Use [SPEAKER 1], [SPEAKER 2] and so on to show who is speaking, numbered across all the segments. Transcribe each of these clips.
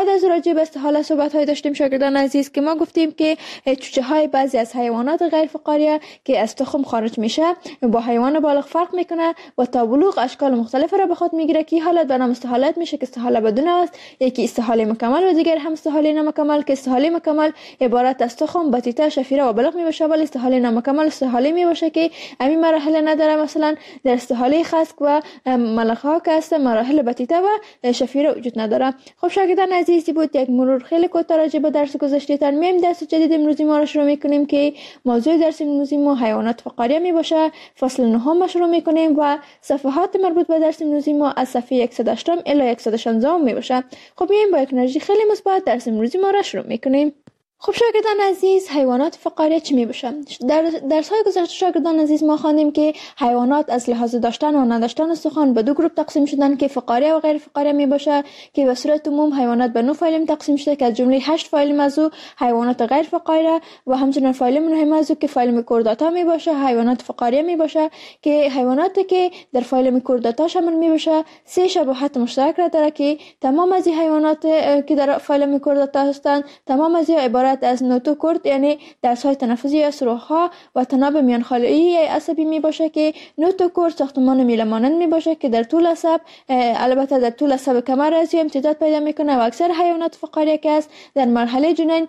[SPEAKER 1] بعد از راجع به استحاله صحبت های داشتیم شاگردان عزیز که ما گفتیم که چوچه های بعضی از حیوانات غیر فقاریه که از تخم خارج میشه با حیوان بالغ فرق میکنه و تا بلوغ اشکال مختلف را به خود میگیره که حالت به نام استحالت میشه که استحاله بدون است، یکی استحاله مکمل و دیگر هم استحاله نامکمل که استحاله مکمل عبارت از تخم، بطیطه، شفیره و بلغ میباشه، ولی استحاله نامکمل استحاله میباشه که همین مراحل نداره. مثلا در استحاله خسک و ملخها که است مراحل بطیطه و شفیره وجود نداره. خب شاگردان عزیزی بود یک مرور خیلی کوتاه راجع به درس گذشته تر. میایم درس جدید امروزی ما را شروع میکنیم که موضوع درس امروزی ما حیوانات فقاریه میباشه. فصل 9 شروع میکنیم و صفحات مربوط به درس امروزی ما از صفحه 108 الی 116 میباشه. خب میایم با یک انرژی خیلی مثبت درس امروزی ما را شروع میکنیم. خب شاگردان عزیز، حیوانات فقاریه چی میباشن؟ در درس‌های گذشته شاگردان عزیز ما خواندیم که حیوانات از لحاظ داشتن و نداشتن استخوان به دو گروه تقسیم شدن که فقاریه و غیر فقاریه میباشه که به صورت عموم حیوانات به 9 فایلم تقسیم شده که از جمله 8 فایلم از او حیوانات غیر فقاریه و همچنین فایلم مهم از او که فایلم کورداتا میباشه حیوانات فقاریه میباشه که حیواناتی که در فایلم کورداتا شامل میباشه 3 شباهت مشترک را داره که تمام از این حیوانات که در فایلم کورداتا هستند تمام از عبارت از نوتوکورد یعنی دست‌های تنفسی یا سوراخ‌ها و تناب میانخاله‌ای عصبی میباشه که نوتوکورد ساختمان میله مانند میباشه که در طول عصب البته در طول عصب کمر از امتداد پیدا میکنه و اکثر حیوانات فقاریه که است در مرحله جنین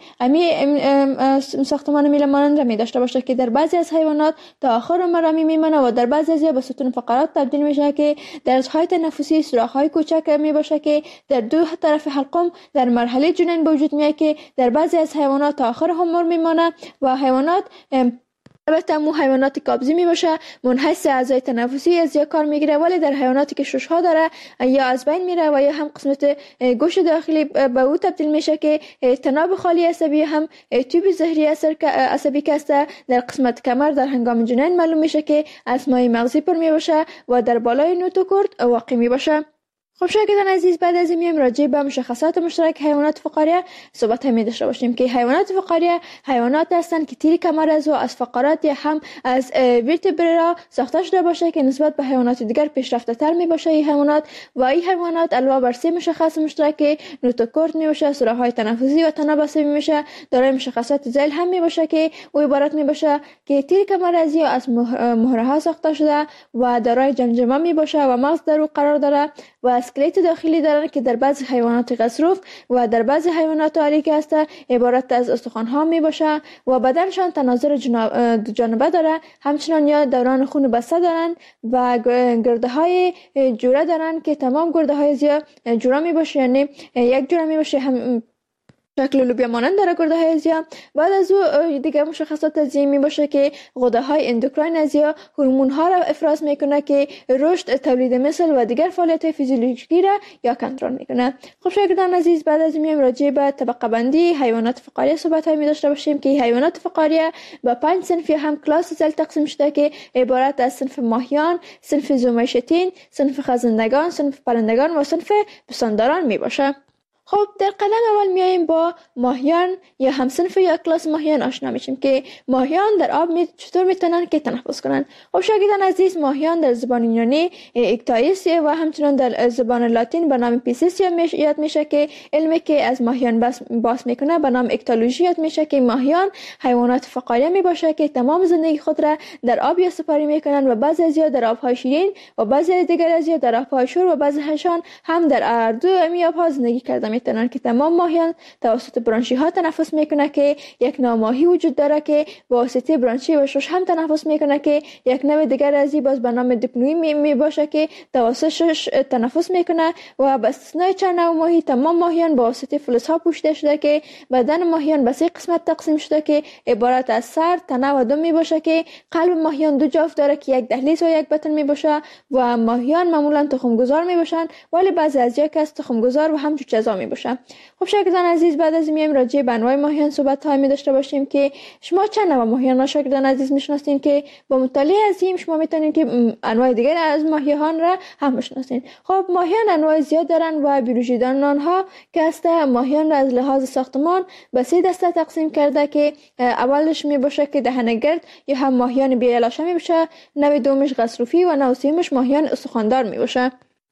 [SPEAKER 1] ساختمان میله مانند را میداشته باشه که در بعضی از حیوانات تا آخر عمر میمونه و در بعضی از به ستون فقرات تبدیل میشه که دست‌های تنفسی سوراخ‌های کوچک میباشه که در دو طرف حلقم در مرحله جنین به وجود میاد که در بعضی از حیوانات تا آخر عمر میمانه و حیوانات البته مو حیواناتی قابضی میباشه منحیث اعضای تنفسی از یا کار میگیره، ولی در حیواناتی که ششها داره یا از بین میره و یا هم قسمت گوش داخلی به او تبدیل میشه که تناب خالی عصبی هم تیوب زهری عصبی که است در قسمت کمر در هنگام جنین معلوم میشه که از مایع مغزی پر میباشه و در بالای نوتوکورد واقع میباشه. خب شاگردان عزیز، بعد از این میایم راجع به مشخصات مشترک حیوانات فقاریه صحبت می داشته باشیم که حیوانات فقاریه حیوانات هستند که تیر کمر از فقرات یا هم از ورتبرا ساخته شده باشه که نسبت به حیوانات دیگر پیشرفته تر می باشه. این حیوانات علاوه بر 3 مشخص مشترک نوتوکورد می باشه، سوراخ‌های تنفسی و تناب عصبی می باشه، دارای مشخصات ذیل هم می باشه که او عبارت می باشه که تیر کمر از از مهره ها ساخته شده و دارای جمجمه می باشه و مغز در او قرار داره و اسکلت داخلی دارن که در بعضی حیوانات غضروف و در بعضی حیوانات آلی که است عبارت از استخوان‌ها می باشه و بدنشان تناظر جانبه داره، همچنان یا دوران خون بسته دارن و گرده های جوره دارن که تمام گرده های زیا جوره می باشه، یعنی یک جوره می باشه هم شکل لوبیا مانند داره گرده های ازیا. بعد از او دیگه مشخصات ازیا می باشه که غده های اندوکراین ازیا هورمون ها را افراز میکنه که رشد، تولید مثل و دیگر فعالیت فیزیولوژیکی را یا کنترل میکنه. خب شاگردان عزیز، بعد از میایم راجع به طبقه بندی حیوانات فقاریه صحبت های می داشته باشیم که حیوانات فقاریه به 5 صنف یا هم کلاس ذیل تقسیم شده که عبارت از صنف ماهیان، صنف زومشتین، صنف خزندگان، صنف پرندگان و صنف پستانداران می باشه. خب در قدم اول میایم با ماهیان یا همصنف یا کلاس ماهیان آشنا میشیم که ماهیان در آب چطور میتونن که تنفس کنن. خب شاگردان عزیز، ماهیان در زبان یونانی اکتایس و همچنان در زبان لاتین به نام پیسیس یاد میشه که علمی که از ماهیان بحث میکنه به نام اکتولوژی یاد میشه که ماهیان حیوانات فقاریه میباشه که تمام زندگی خود را در آب یا سپاری میکنن و بعضی از در آبهای شیرین و بعضی دیگر از در آبهای شور و بعضی هاشان هم در اردو امی آبها زندگی کرده میتونن که تمام ماهیان توسط برانشی ها تنفس میکنه که یک نوع ماهی وجود داره که با واسطه برانشی و شش هم تنفس میکنه که یک نوع دیگر از باز به نام دیپنوئی می باشه که توسط شش تنفس میکنه و به استثنای چند نوع ماهی تمام ماهیان با واسطه فلز ها پوشیده شده که بدن ماهیان به 3 قسمت تقسیم شده که عبارت از سر، تنه و دم می باشه که قلب ماهیان 2 جفت داره که یک دهلیز و یک بطن می باشه و ماهیان معمولا تخم گذار می باشن، ولی بعضی از یک از تخم گذار و هم جوجه‌زا می باشه. خب شاگردان عزیز، بعد از میایم راجع به انواع ماهیان صحبت های می داشته باشیم که شما چند نوع ماهیان شاگردان عزیز میشناسین که با مطالعه از این شما میتونین که انواع دیگر از ماهیان را هم بشناسین. خب ماهیان انواع زیاد دارن و بیولوژی دانان آنها که است ماهیان را از لحاظ ساختمان به 3 دسته تقسیم کرده که اولش می باشه که دهنه‌گرد یا هم ماهیان بی‌علاشه می باشه، نوع دومش غضروفی و نوع سومش ماهیان استخواندار می باشه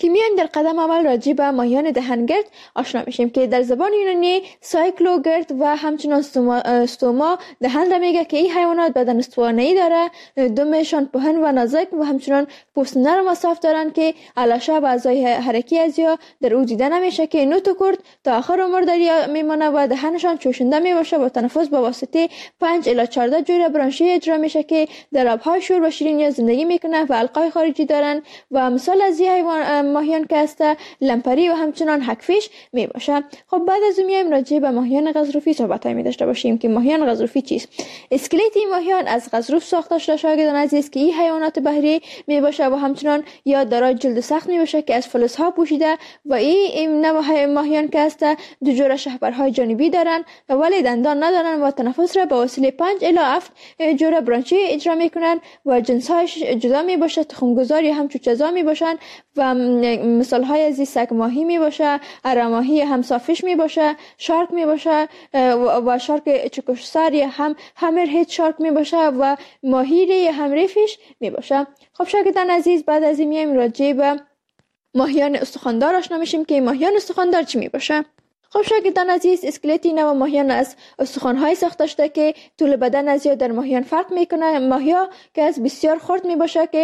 [SPEAKER 1] که میایم در قدم اول راجع به ماهیان دهنگرد آشنا میشیم که در زبان یونانی سایکلوگرد و همچنان ستوما دهن را میگه که این حیوانات بدن استوانه‌ای داره، دمشان پهن و نازک و همچنان پوست نرم و صاف دارن که علشه و اعضای حرکی از یا در او دیده نمیشه که نوت کرد تا آخر عمر در یا میمانه و دهنشان چوشنده میباشه و تنفس با واسطه 5 الی 14 جوره برانشی اجرا میشه که در آبهای شور و شیرین زندگی میکنه و حلقای خارجی دارن و مثال از ماهیان که است لمپری و همچنان حکفیش می باشه. خب بعد از میایم راجع به ماهیان غضروفی صحبت می داشته باشیم که ماهیان غضروفی چیست. اسکلت این ماهیان از غضروف ساخته شده شاگردان عزیز که این حیوانات بحری می باشه و همچنان یا دارای جلد سخت می باشه که از فلز ها پوشیده و این نوع ماهیان که است دو جوره شهپرهای جانبی دارن ولی دندان ندارن و تنفس را به وسیله 5 الی 7 جوره برانشی اجرا میکنن و جنس هایش جدا می باشه، تخمگذار یا هم چوچه‌زا می باشن و مثال های از سگ ماهی می باشه، اره ماهی هم صافش می باشه، شارک می باشه و شارک چکشسر یا هم همر هیت شارک می باشه و ماهی یا هم ریفش می باشه. خب شاگردان عزیز بعد از این میایم راجع به ماهیان استخواندار آشنا میشیم که ماهیان استخواندار چی می باشه. خب شاگردان عزیز اسکلتی نوع ماهیان از استخوان‌های ساخته شده که طول بدن از یا در ماهیان فرق میکنه. ماهیا که از بسیار خرد می باشه که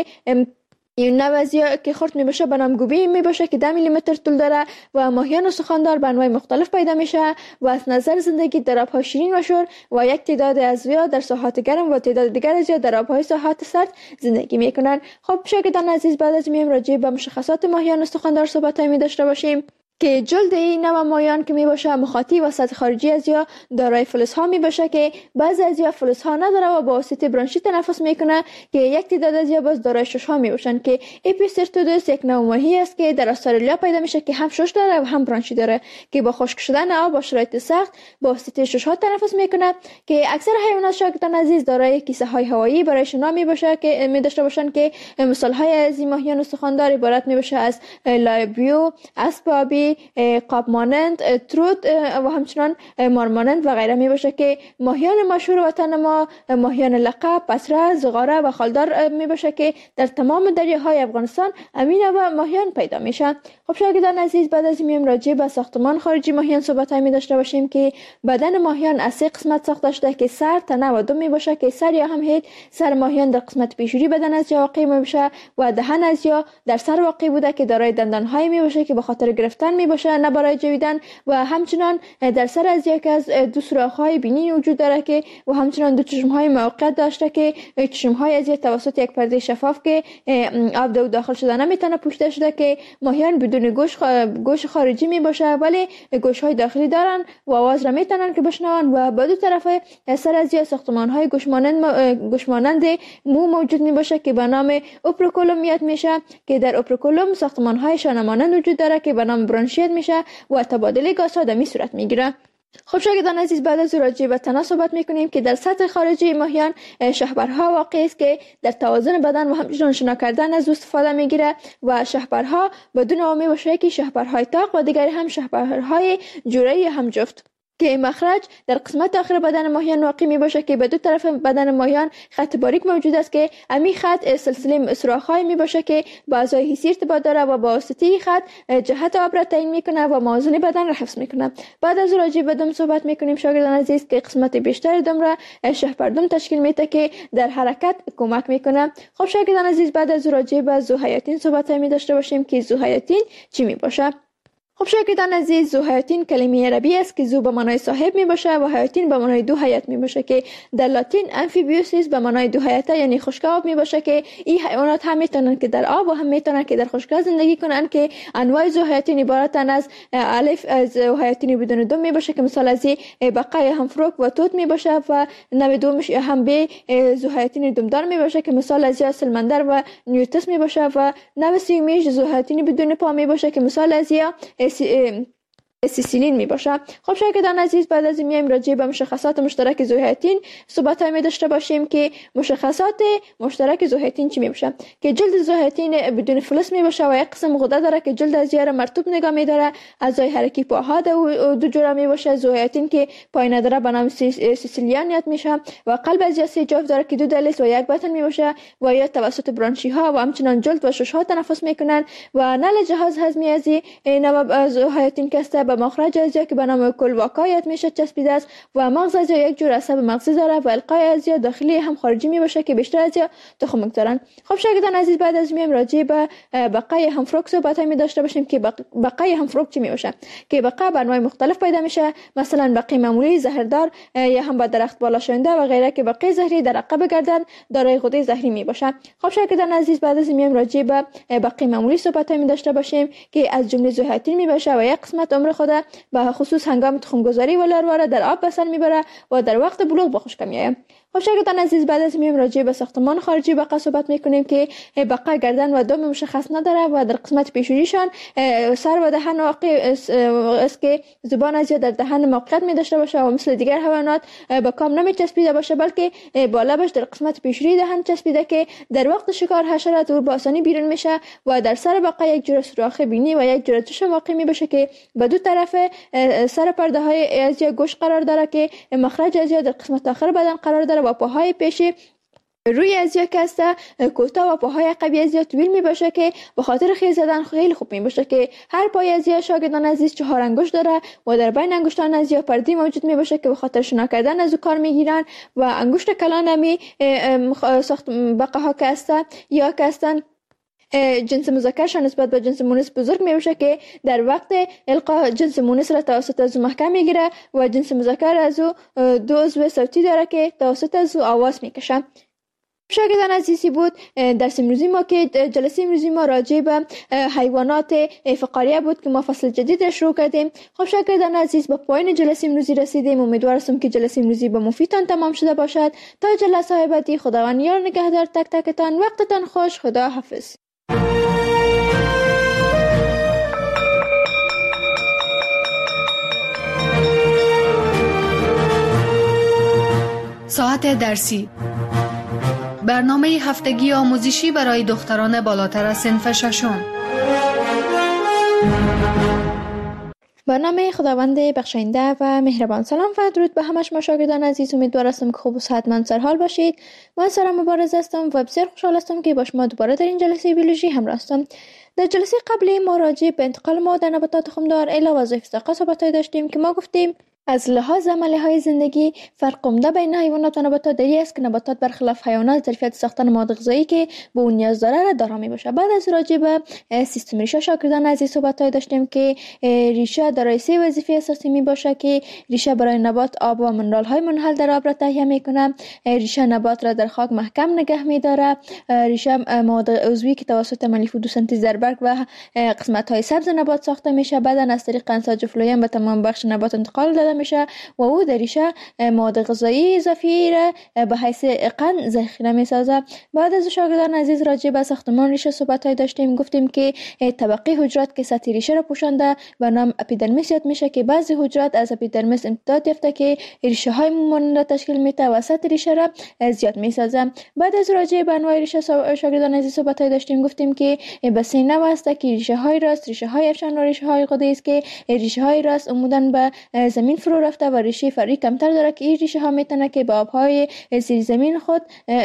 [SPEAKER 1] این نوع از یا که خرد می باشه به نام گوبی می باشه که 10 میلیمتر طول داره و ماهیان استخواندار به انواع مختلف پیدا میشه و از نظر زندگی در آب‌های شیرین و شور و یک تعداد از یا در ساحات گرم و تعداد دیگر از یا در آب‌های ساحات سرد زندگی میکنن. خب شاگردان عزیز بعد از میایم راجع به مشخصات ماهیان استخواندار صحبت می داشته باشیم که جلد این نوع ماهیان که می باشه مخاطی و سطح خارجی از یا دارای فلزها می باشه که بعضی از یا فلزها نداره و با واسطه برانشی تنفس میکنه که یک تعداد از یا باز دارای ششها می باشن که اپیسرتودوس یک نوع ماهی است که در استرالیا پیدا میشه که هم شش داره و هم برانشی داره که با خشک شدن آب با شرایط سخت با واسطه ششها تنفس میکنه که اکثر حیوانات شاگردان عزیز دارای کیسه های هوایی برای شنا می باشه که می داشته باشن که مثال های از این ماهیان استخواندار عبارت می باشه از لایبیو، اسب آبی، قاب مانند، تروت و همچنان مار مانند و غیره می باشه که ماهیان مشهور وطن ما ماهیان لقب، پسره، زغاره و خالدار می باشه که در تمام دریاهای افغانستان امین و ماهیان پیدا میشن. خب شاگردان عزیز بعد از میایم راجع به ساختمان خارجی ماهیان صحبت می داشته باشیم که بدن ماهیان از 3 قسمت ساخته شده که سر، تنه و دم می باشه که سر یا هم هیت سر ماهیان در قسمت پیشوری بدن از یا واقع می باشه و دهن از یا در سر واقع بوده که دارای دندان های می باشه که به خاطر گرفتن می باشه نه برای جویدن و همچنان در سر از یک از دو سوراخ های بینی وجود داره که و همچنان دو چشم های موقت داشته که چشم های از یک توسط یک پرده شفاف که آب داخل شده نمیتونه پوشیده شده که ماهیان بدون گوش خارجی می باشه ولی گوش های داخلی دارن و آواز را میتونن که بشنون و با دو طرف سر از یک ساختمان های گوش مانند مو موجود می باشه که به نام اوپروکولوم یاد میشه که در اوپروکولوم ساختمان های شانه مانند وجود داره که به نام برانشیت میشه و تبادل گازها در می صورت میگیره. خب شاگردان عزیز بعد از راجع به تنه صحبت میکنیم که در سطح خارجی ماهیان شهپرها واقع است که در توازن بدن و همچنان شنا کردن از استفاده میگیره و شهپرها بدون آمی باشه که شهپرهای تاق و دیگر هم شهپرهای جوره هم جفت که مخرج در قسمت آخر بدن ماهیان واقع می باشه که به دو طرف بدن ماهیان خط باریک موجود است که امی خط سلسله سوراخ‌های می باشه که با اعضای حسی ارتباط داره و با واسطه خط جهت آب را تعیین میکنه و موازنه بدن را حفظ میکنه. بعد از راجع به دم صحبت میکنیم شاگردان عزیز که قسمت بیشتر دم را شهپردم تشکیل میده که در حرکت کمک میکنه. خب شاگردان عزیز بعد از راجع به ذوحیاتین صحبت می داشته باشیم که ذوحیاتین چی می باشه. خب شاگردان عزیز ذوحیاتین کلمه عربی است که ذو به معنای صاحب می باشه و حیاتین به معنای دو حیات می باشه که در لاتین امفیبیوسیس به معنای دو حیاته یعنی خشک آب می باشه که این حیوانات هم میتونن که در آب و هم میتونن که در خشکی زندگی کنن که انواع ذوحیاتین عبارتن از الف از ذوحیاتین بدون دم می باشه که مثال از بقای هم فروک و توت می باشه و نوع دومش هم به ذوحیاتین دمدار می باشه که مثال از سلمندر و نیوتس می باشه و نوع سومیش ذوحیاتین بدون پا می باشه که مثال از سیسیلین می باشه. خب شاگردان عزیز، بعد از میایم راجع به مشخصات مشترک ذوحیاتین صحبت می داشته باشیم که مشخصات مشترک ذوحیاتین چی می باشه. که جلد ذوحیاتین بدون فلز می باشه و یک قسم غده داره که جلد از یاره مرطوب نگاه می داره. اعضای حرکی پاها دو جوره می باشه. ذوحیاتین که پای نداره به نام سیسیلیان یاد میشه و قلب از سه جفت داره که دو دلیس و یک بطن می باشه و یا توسط برانشی ها و همچنان جلد و شش ها تنفس میکنن و نل جهاز هضمی از این ذوحیاتین که به مخرج از که به نام کلواکا یاد میشه چسبیده است و مغز از یک جور عصب مغزی داره و القای از داخلی هم خارجی می باشه که بیشتر از تخم میگذارن. خب شاگردان عزیز، بعد از میایم راجع به بقای همفروک صحبت می داشته باشیم که بقای همفروک چی می باشه. که بقا به انواع مختلف پیدا میشه، مثلا بقای معمولی زهردار یا هم با درخت بالا شونده و غیره که بقای زهری در عقب گردن دارای غده زهری می باشه. خب شاگردان عزیز، بعد از میایم راجع به بقای معمولی صحبت می داشته باشیم که از جمله ذوحیاتین می باشه و یک قسمت عمر خود به خصوص هنگام تخمگذاری و لارواره در آب به سر میبره و در وقت بلوغ به خشک میآید. خب شاگردان عزیز، بعد از میایم راجع به ساختمان خارجی بقا صحبت میکنیم که بقا گردن و دم مشخص نداره و در قسمت پیشونیشان سر و دهن واقع است که زبان از در دهن موقعیت می داشته باشه و مثل دیگر حیوانات به کام نمی چسبیده باشه، بلکه با لبش در قسمت پیشونی دهن چسبیده که در وقت شکار حشرات او با آسانی بیرون میشه و در سر بقا یک جور سوراخ بینی و یک جور چشم واقع می باشه که به دو طرف سر پرده های از گوش قرار داره که مخرج از در قسمت آخر بدن قرار داره و پاهای پیشی روی ازیا کسته کوتاه و پاهای عقبی ازیا طویل می باشه که به خاطر خیز زدن خیلی خوب می باشه که هر پای ازیا شاگردان عزیز 4 انگشت داره و در بین انگشتان ازیا پردی موجود می باشه که به خاطر شنا کردن از او کار می گیرن و انگشت کلان همی ساخت بقاها کسته یا کستن جنس مذکرشان نسبت به جنس مونس بزرگ می باشه که در وقت القا جنس مونس را توسط از او محکم می گیره و جنس مذکر از او 2 عضو صوتی داره که توسط از او آواز می کشه. شاگردان عزیزی بود درس امروزی ما که جلسه امروزی ما راجع به حیوانات فقاریه بود که ما فصل جدید را شروع کردیم. خب شاگردان عزیز، به پایان جلسه امروزی رسیدیم. امیدوارم که جلسه امروزی به مفیدتان تمام شده باشد. تا جلسه بعدی، خداوند یار نگهدار تک تکتان. وقتتان خوش. خدا حافظ.
[SPEAKER 2] ساعت درسی، برنامه هفتگی آموزشی برای دختران بالاتر از صنف ششم.
[SPEAKER 1] برنامه خداوند بخشاینده و مهربان. سلام و درود به همه شما شاگردان عزیز. امیدوارم که خوب و صحتمند سرحال باشید. من سارا مبارز هستم و بسیار خوشحال هستم که با شما دوباره در این جلسه بیولوژی همراه هستم. در جلسه قبلی ما راجع به انتقال مواد در نباتات تخمدار الی وظایف ساقه صحبت داشتیم که ما گفتیم از لحاظ عملیه‌های زندگی فرق عمده بین حیوانات و نباتات در این است که نباتات برخلاف حیوانات ظرفیت ساختن مواد غذایی که به اون نیاز داره را دارا میباشه. بعد از راجع به سیستم ریشه شاگردان عزیز صحبت داشتیم که ریشه دارای 3 وظیفه اساسی میباشه که ریشه برای نبات آب و منرال‌های منحل در آب را تهیه میکنه، ریشه نبات را در خاک محکم نگه میداره، ریشه مواد عضوی که توسط عملیه فتوسنتز در برگ و قسمت‌های سبز نبات ساخته میشه بعد از طریق انساج فلویم به تمام بخش نبات انتقال داده میشه و او در ریشه مواد غذایی اضافی را به حیث قند ذخیره میسازه. بعد از شاگردان عزیز راجع به ساختمان ریشه صحبت داشتیم. گفتیم که طبقه حجرات که سطح ریشه را پوشانده به نام اپیدرمیس یاد میشه که بعضی حجرات از اپیدرمیس امتداد یافته که ریشه های مانند تشکیل میده و سطح ریشه را زیاد میسازه. بعد از راجع به انواع ریشه شاگردان عزیز صحبت داشتیم. گفتیم که به 3 نوع است که ریشه های راست، ریشه های افشان و ریشه های غده است که ریشه های راست عموداً به زمین فرو رفته و ریشه فرعی کمتر داره که این ریشه ها میتونه که به آبهای زیر زمین خود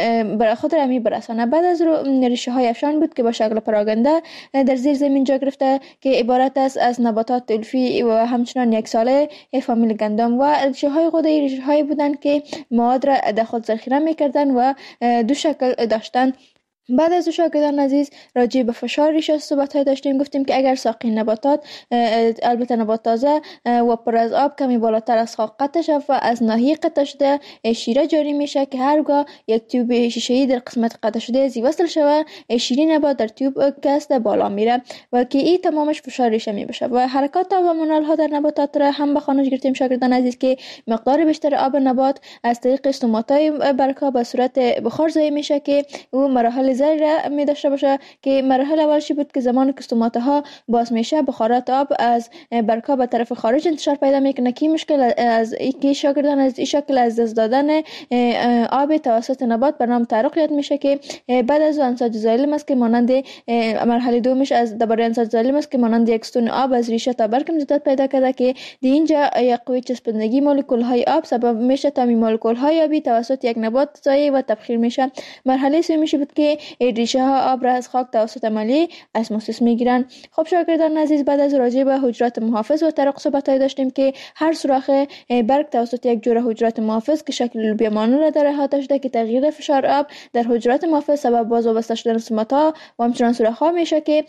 [SPEAKER 1] را میبرسانه. بعد از ریشه های افشان بود که با شکل پراگنده در زیر زمین جا گرفته که عبارت است از نباتات علفی و همچنان یک ساله فامیل گندم و ریشه های غده ریشه هایی بودند که مواد را در خود ذخیره میکردن و 2 شکل داشتن. بعد از شاگردان عزیز راجع به فشار ریشه صحبت داشتیم. گفتیم که اگر ساقه نباتات البته نبات تازه و پر از آب کمی بالاتر از خاک قطع شود و از ناحیه قطع شده شیره جاری میشه که هرگاه یک تیوب شیشه‌ای در قسمت قطع شده زی وصل شود شیره نبات در تیوب کست بالا میره و که این تمامش فشار ریشه میبشه و حرکات آب و منرال ها در نباتات را هم به خانش گرفتیم شاگردان عزیز که مقدار بیشتر آب نبات از طریق استوماتای برگ‌ها به صورت بخار ضایع میشه که او مراحل مراحل را می داشته باشه که مراحل اولش بود که زمان که ستوماته ها باز میشه بخارات آب از برگ‌ها به طرف خارج انتشار پیدا میکنه که مشکل از اینکه شاگردان از این شکل از دست دادن آب توسط نبات به نام تعرق یاد میشه که بعد از انساج زایلم است که مانند مرحله دومش از درباره انساج زایلم است که مانند یک ستون آب از ریشه تا برگ امتداد پیدا کرده که در اینجا یک قوه چسبندگی مولکول های آب سبب میشه تا مولکول های آبی توسط یک نبات ضایع و تبخیر میشه. مرحله سومیش بود که ریشه ها آب را از خاک توسط عملیه اسموسیس میگیرن. خب شاگردان عزیز، بعد از راجع به حجرات محافظ و تعرق صحبت‌های داشتیم که هر سوراخ برگ توسط یک جوره حجرات محافظ که شکل لوبیا مانند را داره احاطه شده که تغییر فشار آب در حجرات محافظ سبب باز و بسته شدن ستوماتا و همچنان سوراخ‌ها میشه که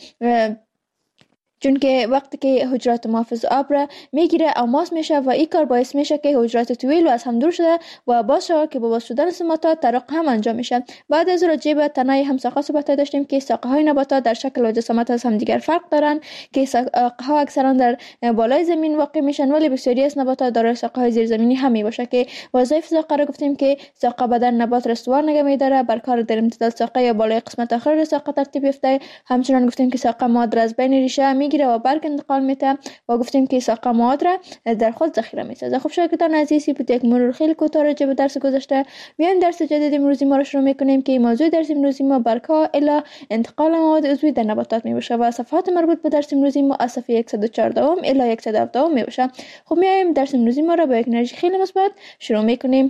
[SPEAKER 1] چون که وقتی که حجرات محافظ آب را میگیره او ماس میشه و این کار باعث میشه که حجرات طویل و از هم دور شده و باز شود که با باز شدن ستوماتا تعرق هم انجام میشه. بعد از راجع به تنه همساقه صحبت داشتیم که ساقه های نباتات در شکل و جسامت از هم دیگر فرق دارن که ساقه ها اکثرا در بالای زمین واقع میشن ولی بسیاری از نباتات دارای ساقه های زیر زمینی هم میباشه که وظایف ساقه را گفتیم که ساقه بدن نبات را استوار نگه میداره، بر کار در امتداد ساقه یا بالای قسمت آخر ساقه ترتیب یافته. همچنان گفتیم که ساقه مواد را از بین ریشه میگیره و برگ انتقال میده و گفتیم که ساقه مواد را در خود ذخیره میسازه. خب شاگردان عزیزی بود یک مرور خیلی کوتاه راجع به درس گذشته. میایم درس جدید امروزی ما را شروع میکنیم که موضوع درس امروزی ما برگ‌ها الی انتقال مواد عضوی در نباتات میباشه و صفحات مربوط به درس امروزی ما از صفحه 114 الی 117 میباشه. خب میایم درس امروزی ما را با یک انرژی خیلی مثبت شروع میکنیم.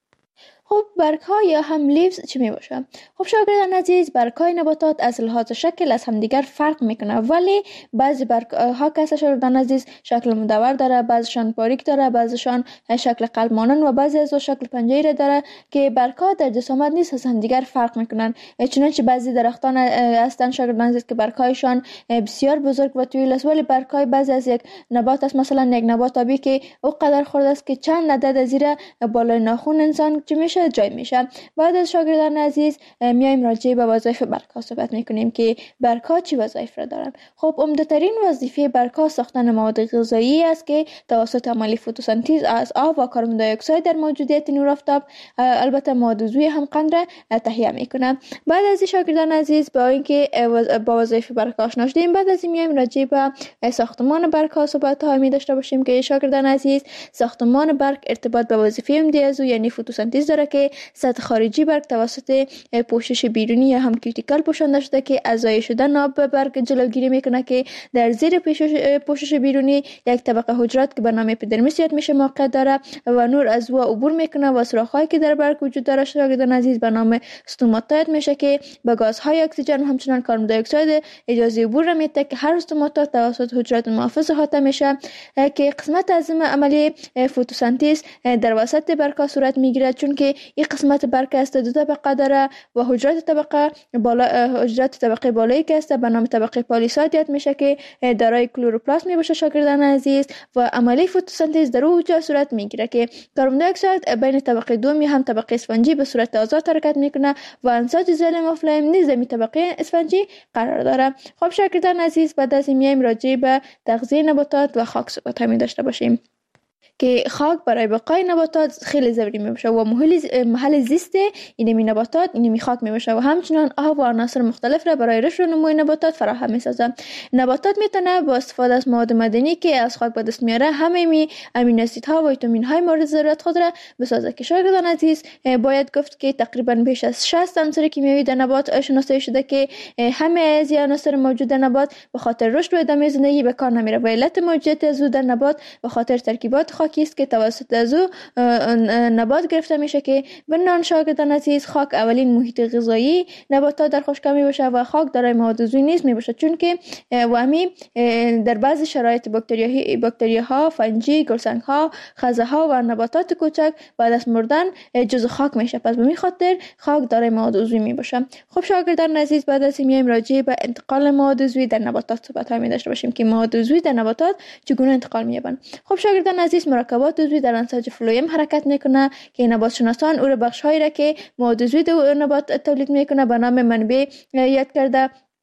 [SPEAKER 1] خب برگ‌ها یا هم لیوز چی میباشه؟ خب شاگردان عزیز، برگ‌های نباتات از لحاظ شکل از همدیگر فرق میکنه ولی بعضی برگ‌ها که شاگردان عزیز شکل مدور داره، بعضیشان باریک داره، بعضیشان شکل قلب مانند و بعضی از شکل پنجره داره که برگ‌ها در جسامت نیز از همدیگر فرق میکنن. چنانچه بعضی درختان هستن شاگردان عزیز که برگ‌هایشان بسیار بزرگ و طویل است ولی برگ‌های بعضی از یک نبات است، مثلا یک نبات آبی که او قدر خرد است که چند عدد از زیر بالای ناخن انسان چه میشه جای میشه. بعد از شاگردان عزیز میایم راجع به وظایف برگ‌ها صحبت میکنیم که برگ‌ها چی وظایف را دارن. خب عمده‌ترین وظیفه برگ‌ها ساختن مواد غذایی است که توسط عمل فتوسنتز از آب و کربن دی اکساید در موجودیت نور آفتاب البته مواد عضوی هم قند را تهیه میکنه. بعد از شاگردان عزیز با اینکه با وظایف برگ‌ها آشنا شدیم، بعد از میایم راجع به ساختمان برگ‌ها صحبت ها می داشته باشیم که شاگردان عزیز برگ ارتباط به وظیفه امتیازی یعنی فتوسنتز داره که سطح خارجی برگ توسط پوشش بیرونی یا هم کیوتیکل پوشانده شده که از ضایع شدن آب به برگ جلوگیری میکنه که در زیر پوشش بیرونی یک طبقه حجرات که به نام اپیدرمیس یاد میشه موقع داره و نور از او عبور میکنه و سوراخ‌هایی که در برگ وجود داره شاگردان عزیز به نام استوماتا یاد میشه که به گازهای اکسیژن و همچنان کربن دی اکساید اجازه عبور را میده که هر استوماتا توسط حجرات محافظ احاطه میشه که قسمت از عملیه فتوسنتز در وسط برگ صورت میگیره چون که این قسمت برگ است دو طبقه داره و حجرات طبقه بالایی که است به نام طبقه پالیساد یاد میشه که دارای کلوروپلاست میباشه شاگردان عزیز و عملیه فتوسنتز در اونجا صورت میگیره که کربن دی اکساید بین طبقه دوم هم طبقه اسفنجی به صورت آزاد حرکت میکنه و انساج زلم و فلایم نیز در طبقه اسفنجی قرار داره. خب شاگردان عزیز، بعد از این میایم راجع به تغذیه نباتات و خاک صحبت می داشته باشیم که خاک برای بقای نباتات خیلی ضروری میباشه و محل زیست اینمی نباتات اینمی خاک میباشه و همچنان آب و عناصر مختلف را برای رشد و نمو نباتات فراهم میسازه. نباتات میتونه با استفاده از مواد معدنی که از خاک به دست میاره همه امینو اسیدها و ویتامین های مورد ضرورت خود را بسازه که شاگردان عزیز باید گفت که تقریبا بیش از 60 عنصر کیمیایی در نبات شناسایی شده که همه از عناصر موجود در نبات به خاطر رشد و ادامه زندگی به کار نمیره و علت موجودیت از در نبات به خاطر ترکیبات خاکی است که توسط از نبات گرفته میشه که بنان شاگردان عزیز خاک اولین محیط غذایی نباتات در خشکی میباشه و خاک دارای مواد عضوی نیست میباشه چون که وامی در بعضی شرایط باکتریاها، فنجی، گلسنگ‌ها، خزه‌ها و نباتات کوچک بعد از مردن جزو خاک میشه. پس به این خاطر خاک دارای مواد عضوی میباشه. خب شاگردان عزیز، بعد از این میایم راجع به انتقال مواد عضوی در نباتات صحبت می داشته باشیم که مواد عضوی در نباتات چگونه انتقال می‌یابند. خب شاگردان عزیز، مرکبات عضوی در انساج فلویم حرکت میکنه که نبات شناسان او را بخش‌هایی را که مواد عضوی در نبات تولید میکنه به نام منبع یاد کرده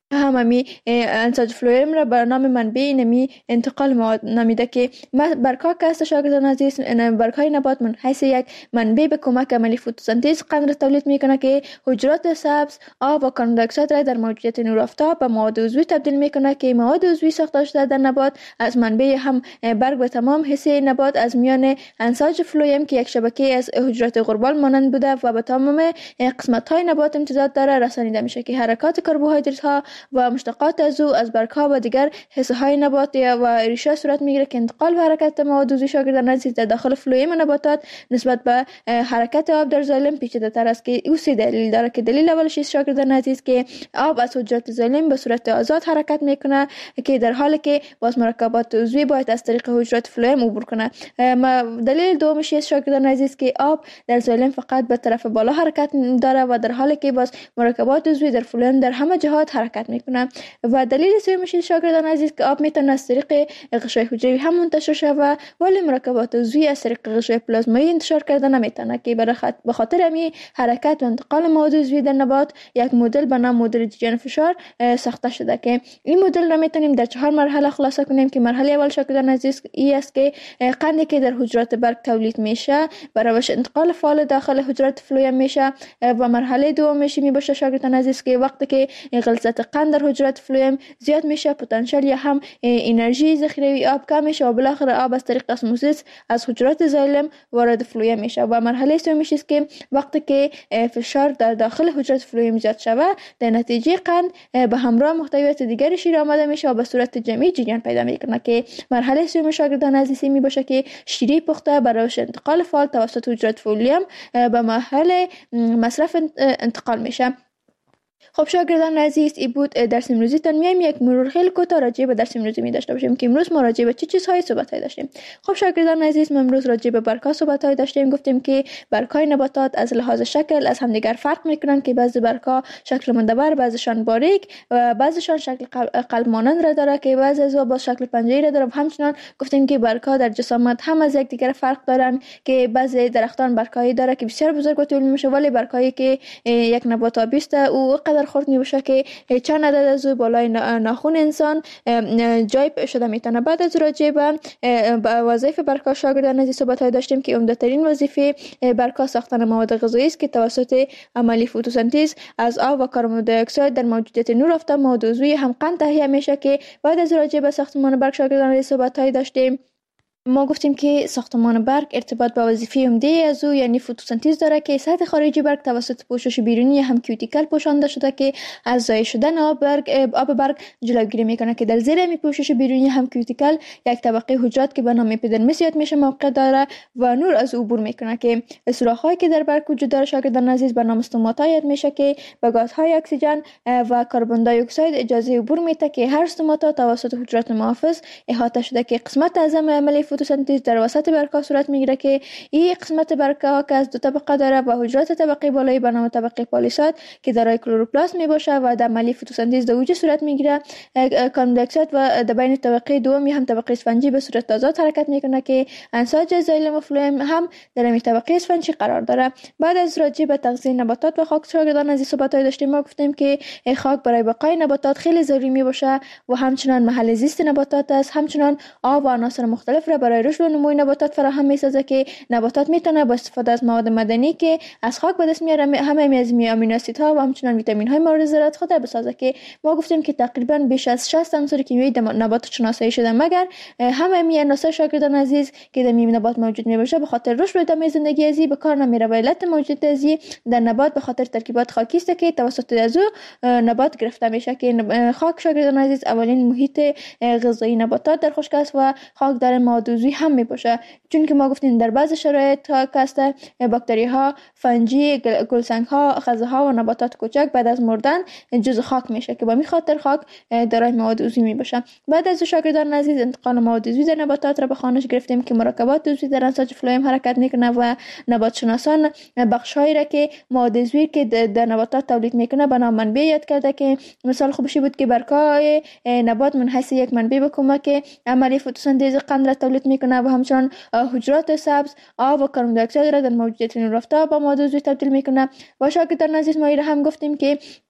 [SPEAKER 1] هممی انساج فلوئم را به نام منبع نمی انتقال مواد نامیده که برگ‌ها که است شاگردان عزیز، برگ‌های نبات من حیث یک منبع به کمک عملی فتوسنتز قند را تولید میکنه که حجرات سبز، آب و کاربن دی اکساید را در موجودیت نور آفتاب به مواد عضوی تبدیل میکنه که مواد عضوی ساخته شده در نبات از منبع هم برگ و تمام حصه نبات از میان انساج فلوئم که یک شبکه از حجرات غربال مانند بوده و به تمام قسمت‌های نبات امتداد داره رسانیده میشه که حرکات کربوهیدرات ها و مشتقات از او از برگ‌ها و دیگر حصه‌های نبات و ریشه صورت میگیره که انتقال و حرکت مواد عضوی شاگردان عزیز در داخل فلوئم نباتات نسبت به حرکت آب در زایلم پیچیده تر است که او سه دلیل داره که دلیل اولش است شاگردان عزیز که آب از حجرات زایلم به صورت آزاد حرکت میکنه که در حالی که باز مرکبات عضوی باید از طریق حجرات فلوئم عبور کنه. دلیل دومش است شاگردان عزیز که آب در زایلم فقط به طرف بالا حرکت داره و در حالی که باز مرکبات عضوی در فلوئم در همه جهات حرکت میکنه. و دلیل سومش شاگردان عزیز که آب میتونه از طریق غشای حجروی هم منتشر شود ولی مرکبات عضوی از طریق غشای پلازمایی انتشار کردن نمیتونه که به خاطر همین حرکت و انتقال مواد عضوی در نبات یک مدل به نام مدل جریان فشار ساخته شده که این مدل را میتونیم در 4 مرحله خلاصه کنیم که مرحله اول شاگردان عزیز این است که قندی که در حجرات برگ تولید میشه بر روش انتقال فعال داخل حجرات فلوئم میشه و مرحله دومش می باشه شاگردان عزیز که وقتی که غلظت قند در حجرات فلوئم زیاد میشه پتانسیل یا هم انرژی ذخیره آب کم میشه و بالاخره آب از طریق اسموزیس از حجرات زایلم وارد فلوئم میشه و مرحله سومش است که وقتی که فشار در داخل حجرات فلوئم زیاد شوه در نتیجه قند به همراه محتویات دیگری شیر آمده میشه و به صورت جمعی جریان پیدا میکنه که مرحله سوم شاگردان عزیز می باشه که شیره پخته بر روش انتقال فعال توسط حجرات فلوئم به محل مصرف انتقال میشه. خب شاگردان عزیز این بود درس امروزی تان. میایم یک مرور خیلی کوتاه راجع به درس امروزی می داشته باشیم که امروز ما راجع به چه چیزهای صحبت داشتیم. خب شاگردان عزیز ما امروز راجع به برگ‌ها صحبت داشتیم. گفتیم که برگ‌های نباتات از لحاظ شکل از همدیگر فرق میکنن که بعضی برگ‌ها شکل مندبر، بعضیشان باریک و بعضیشان شکل قلب مانند را داره که بعضی از با شکل پنجه‌ای را داره. همچنین گفتیم که برگ‌ها در جسامت هم از یکدیگر فرق دارن که بعضی درختان برگ‌هایی داره که بسیار بزرگ و طولانی میشه ولی برگ‌هایی که یک نبات آبی است او قدر خرد میشه که چند عدد از بالای ناخن انسان جای شده میتونه. بعد از راجع به وظایف برگ‌ها شاگردان عزیز صحبت داشتیم که عمده ترین وظیفه برگ‌ها ساختن مواد غذایی است که توسط عملی فتوسنتز از آب و کاربن دی اکساید در موجودیت نور آفتاب مواد عضوی هم قند تهیه میشه که بعد از راجع به ساختمان برگ شاگردان عزیز صحبت داشتیم. ما گفتیم که ساختمان برگ ارتباط با وظیفه عمده از او یعنی فتوسنتز داره که سطح خارجی برگ توسط پوشش بیرونی هم کیوتیکل پوشانده شده که از ضایع شدن آب برگ جلوگیری میکنه که در زیر می پوشش بیرونی هم کیوتیکل یک طبقه حجرات که به نام اپیدرمیس یاد میشه موقع داره و نور از او عبور میکنه که سوراخ‌هایی که در برگ وجود داره شاگردان عزیز به نام استوماتا یاد میشه که به گازهای اکسیژن و کاربن دی اکساید اجازه عبور میده که هر استوماتا توسط حجرات محافظ احاطه شده که قسمت اعظم عملی فتوسنتز در وسط برگ‌ها صورت میگیره که این قسمت برگ‌ها که از دو طبقه داره و حجرات طبقه بالایی به نام طبقه پالیساد که دارای کلروپلاست میباشه و در عملی فتوسنتز در اوج صورت میگیره. کاربن دی اکساید و در بین طبقه دومی هم طبقه اسفنجی به صورت آزاد حرکت میکنه که انساج زایلم و فلوئم هم در این طبقه اسفنجی قرار داره. بعد از راجع به تغذیه نباتات و خاک شاگردان عزیز صحبت داشتیم. ما گفتیم که خاک برای بقای نباتات خیلی ضروری میباشه و همچنان محل زیست نباتات است. همچنان آب و عناصر مختلف را برای رشد و نمو نباتات فراهم میسازه که نباتات میتونه با استفاده از مواد معدنی که از خاک به دست میاره همه از امینو اسیدها و همچنان ویتامین های مورد ضرورت خود بسازه که ما گفتیم که تقریبا بیش از 60 عنصر کیمیایی در نبات شناسایی شده مگر همه این عناصر شاگردان عزیز که در نبات موجود میباشه به خاطر رشد و ادامه زندگی ازی به کار نمیره و علت موجودیت ازی در نبات به خاطر ترکیبات خاکی است که توسط از نبات گرفته میشه که خاک شاگردان عزیز اولین محیط غذایی نباتات در خشک است و خاک در مواد عضوی هم میباشه چون که ما گفتیم در بعض شرایط که باکتری ها، فنجی، گلسنگ ها، خزه ها و نباتات کوچک بعد از مردن جزء خاک میشه که با می خاطر خاک دارای مواد عضوی میباشه. بعد از شاگردان عزیز انتقال مواد عضوی در نباتات را به خوانش گرفتیم که مرکبات عضوی در انساج فلوئم حرکت میکنه و نبات شناسان بخش‌هایی را که مواد عضوی که در نباتات تولید میکنه به نام منبع یاد کرده که مثال خوبشی بود که برگ‌های نبات من حیث یک منبع به کمک عملی فتوسنتز قند را تولید میکنه و همچنان حجرات سبز آب و کاربن دی اکساید را در موجودیت نور آفتاب با مواد عضوی تبدیل میکنه. و شاگردان عزیز ما هم گفتیم که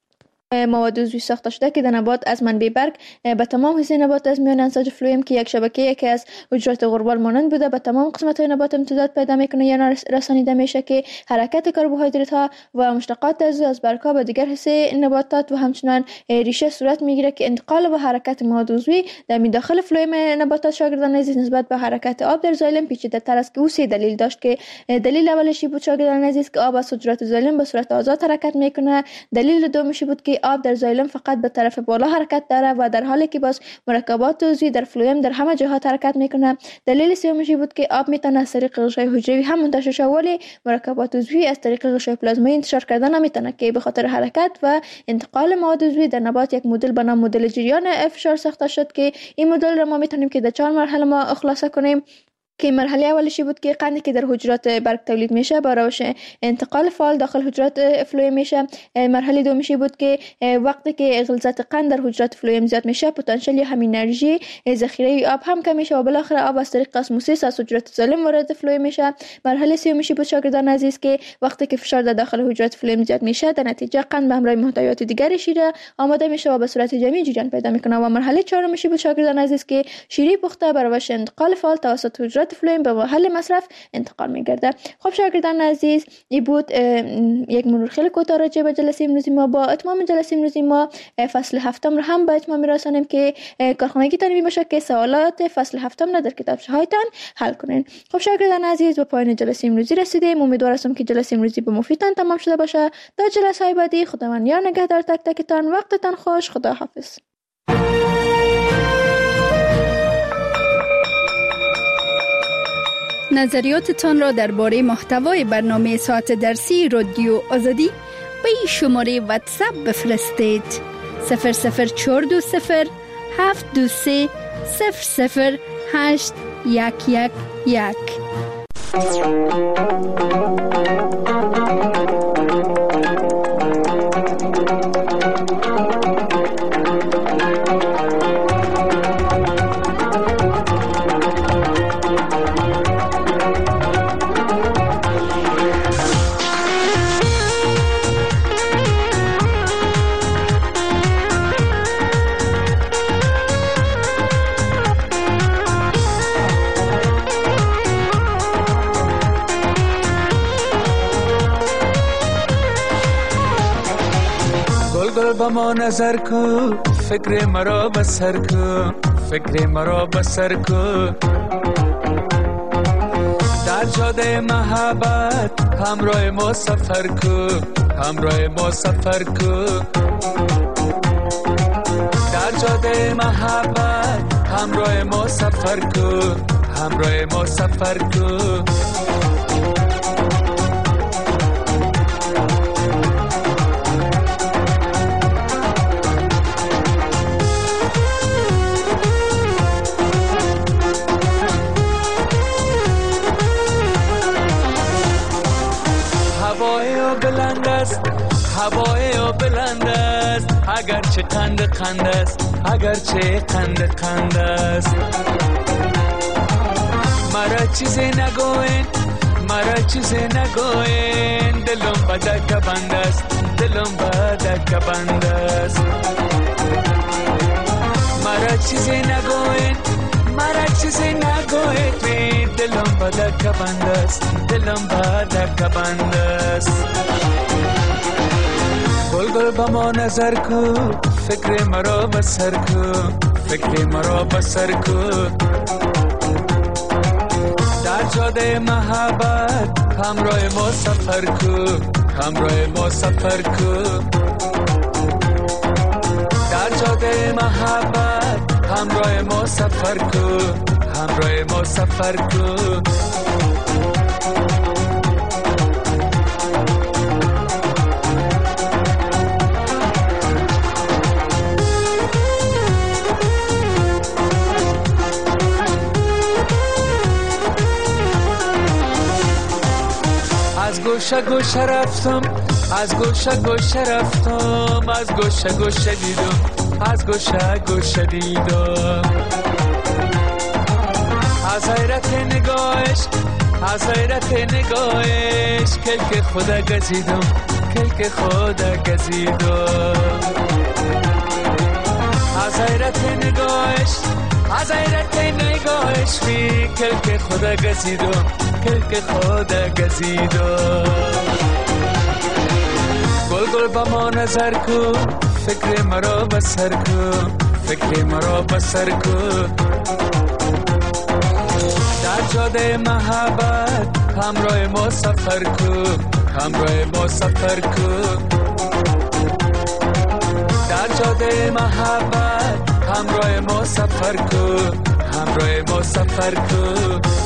[SPEAKER 1] مواد عضوی ساخته شده که در نبات از منبع برگ به تمام حصه نبات از میان انساج فلویم که یک شبکه که از حجرات غربال مانند بوده به تمام قسمت‌های نبات امتداد پیدا میکنه یا رسانیده میشه که حرکت کربوهیدرات ها و مشتقات از برگ‌ها به دیگر حصه نباتات و همچنان ریشه صورت میگیره که انتقال و حرکت مواد عضوی در داخل فلویم نباتات شاگردان عزیز نسبت به حرکت آب در زایلم پیچیده‌تر است که او سه دلیل داشت که دلیل اولشی بود شاگردان عزیز که آب از حجرات زایلم به صورت آزاد حرکت میکنه. دلیل دومشی بود که آب در زایلم فقط به طرف بالا حرکت داره و در حالی که باز مرکبات عضوی در فلویم در همه جهات حرکت میکنه. دلیل سومشی بود که آب میتونه از طریق غشای حجروی هم منتشر شه ولی مرکبات عضوی از طریق غشای پلازمایی انتشار کردن نمیتونه که به خاطر حرکت و انتقال مواد عضوی در نبات یک مدل به نام مدل جریان فشار ساخته شد که این مدل را ما میتونیم که در 4 مرحله ما خلاصه کنیم که مرحله اولشی بود که قندی که در حجرات برگ تولید میشه با روش انتقال فعال داخل حجرات فلویم میشه. مرحله دومشی بود که وقتی که غلظت قند در حجرات فلویم زیاد میشه پتانسیل یا هم انرژی ذخیره آب هم کم میشه و بالاخره آب از طریق اسموسیس از حجرات زایلم وارد فلویم میشه. مرحله سومشی بود شاگردان عزیز که وقتی که فشار در داخل حجرات فلویم زیاد میشه در نتیجه قند به همراه محتویات دیگری شیره آماده میشه و به صورت جمعی جریان پیدا میکنه. و مرحله چهارمشی بود شاگردان عزیز که شیره پخته بر روش انتقال فعال توسط حجرات فلویم به محل مصرف انتقال میگرده. خب شاگردان عزیز این بود یک مرور خیلی کوتاه راجع به جلسه امروزی ما. با اتمام جلسه امروزی ما فصل هفتم رو هم به اتمام میرسانیم که کارخانگی تان باشه که سوالات فصل هفتم را در کتابچه هایتان حل کنین. خب شاگردان عزیز به پایان جلسه امروزی رسیدیم. امیدوار هستم که جلسه امروزی به مفیدتان تمام شده باشه. تا جلسه های بعدی خداوند یار نگهدار تک تکتان. وقتتان خوش. خدا حافظ.
[SPEAKER 3] نظریاتتان را درباره محتوای برنامه ساعت درسی رادیو آزادی به این شماره واتساپ بفرستید: 00420 723 00811.
[SPEAKER 4] با ما نظر کو فکر مرا بسر کو فکر مرا بسر کو در جاده محبت همراه ما سفر کو همراه ما سفر کو در جاده محبت همراه ما سفر کو همراه ما سفر کو هوای او بلند است اگرچه قند است اگرچه قند است مرا چیزی نگوین مرا چیزی نگوین دلم بدک بند است دلم بدک بند است مرا چیزی نگوین مرا چیزی نگوین دلم بدک بند است دلم بدک بند است گل با ما نظر کو فکر مرا بسر کو فکر مرا بسر کو در جاده محبت همراه ما سفر کو همراه ما سفر کو در جاده محبت همراه ما سفر کو همراه ما سفر کو گوشه گوشه رفتم از گوشه گوشه رفتم از گوشه گوشه دیدم از گوشه گوشه دیدم از حیرت نگاهش از حیرت نگاهش کلک خدا گزیدم، کلک خدا گزیدم. از حیرت نگاهش، از حیرت نگاهش بی کلک خدا گزیدم، کلک خدا گزیدم. گل گل با ما نظر کو، فکر مرا بسر کو، فکر مرا بسر کو. در جاده محبت همراه ما سفر کو، همراه ما سفر کو. در جاده محبت همراه ما سفر کو، همراه ما سفر کو.